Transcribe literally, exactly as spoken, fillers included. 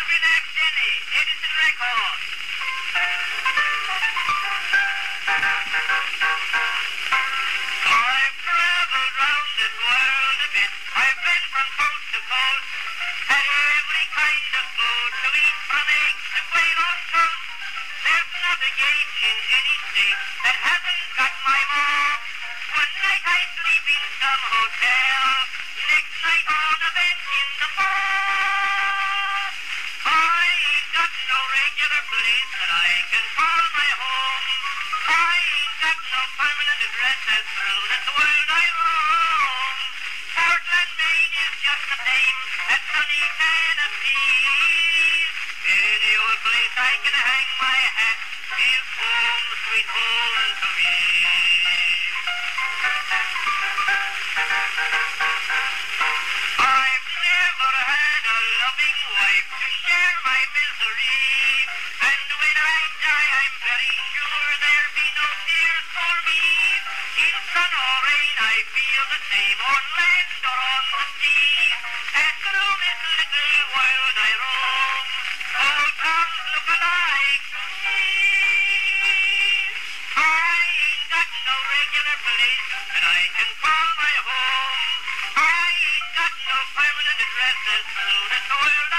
Relax Jenny, Edison Records. I've traveled round this world a bit. I've been from coast to coast. Had every kind of food to eat, from eggs to quail on toast. There's not a gate in any state that hasn't got my mark. One night I sleep in some hotel, next night on a bench in the park. I ain't got no regular place that I can call my home. I ain't got no permanent address as through this world I roam. Portland, Maine is just the same as sunny Tennessee. Any old place I can hang my hat is home, sweet home to me. I've never had a loving wife to share my misery, and when I die I'm very sure there'll be no tears for me. In sun or rain I feel the same on land or on the sea, and through this little world I roam, all towns look alike to me. I ain't got no regular place that I can call my home. I ain't got no permanent address as through this world